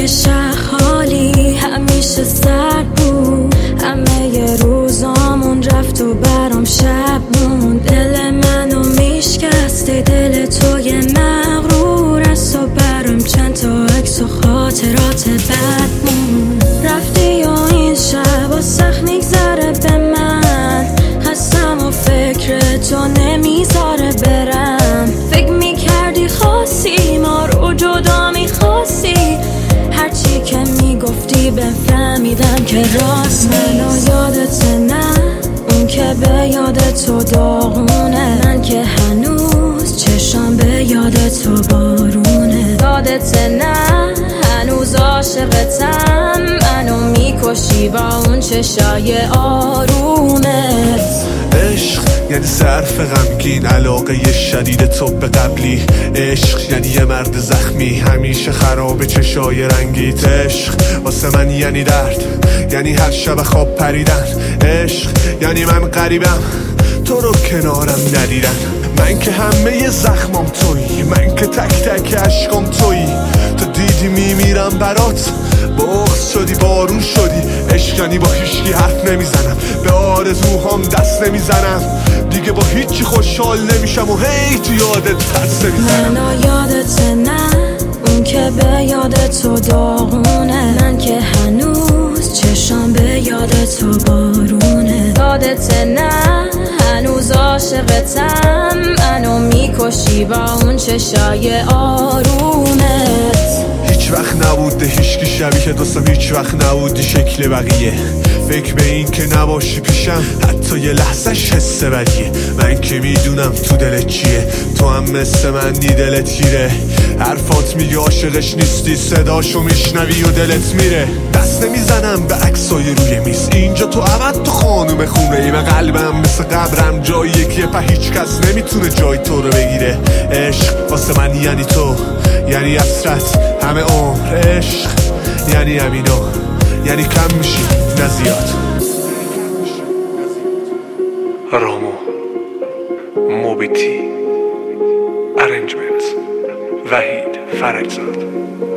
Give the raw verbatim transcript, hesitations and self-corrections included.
که شهر حالی همیشه سرد بود، همه ی روزامون رفت و برام شب موند. دل منو میشکسته دل توی مغرور است و برام چند تا عکس و خاطرات بد موند. رفتی و این شب و سخت نگذره به من، هستم و فکر تو نمیذاره برم. فکر میکردی خواستی ما رو جدا میخواستی، هرچی که میگفتی بفهمیدم که راست. منو یادت نه اون که به یاد تو داغونه، من که هنوز چشام به یاد تو بارونه. یادت نه هنوز عاشقتم، منو میکشی با اون چشای آرومت. عشق یعنی صرف غمگین، علاقه شدید تو به قبلی. عشق یعنی یه مرد زخمی همیشه خراب چشای رنگیت. عشق واسه من یعنی درد، یعنی هر شب خواب پریدن. عشق یعنی من غریبم تو رو کنارم ندیدن. من که همه زخمام تویی، من که تک تک عشقام تویی. تو دیدی میمیرم برات، بغض شدی بارون شدی. عشق یعنی با هیچکی حرف نمیزنم، به آرزوهام دست نمیزنم. دیگه با هیچی خوشحال نمیشم و هی تو یادت پس نمیزنم. منو یادت نه اون که به یاد تو داغونه، من که هنوز چشام به یاد تو بارونه. یادت نه هنوز عاشقتم، منو میکشی با اون چشای آرومت. هیچ وقت نبوده هیچکی شبیه دوستم، هیچ وقت نبودی شکل بقیه. فکر به این که نباشی پیشم حتی یه لحظهش حس بدیه. من که میدونم تو دلت چیه، تو هم مثل من دی دلت گیره. حرفات میگه عاشقش نیستی، صداشو میشنوی و دلت میره. دست نمیزنم به عکسای روی میز، اینجا تو عوض تو خانوم خونه ای. من قلبم مثل قبرم جاییه که په هیچ کس نمیتونه جای تو رو بگیره. عشق واسه من یعنی تو، یعنی حسرت همه عمر. عشق یعنی همینو، یعنی کم میشی نه زیاد. رامو موبیتی ارنجمنت وحید فرجزاد.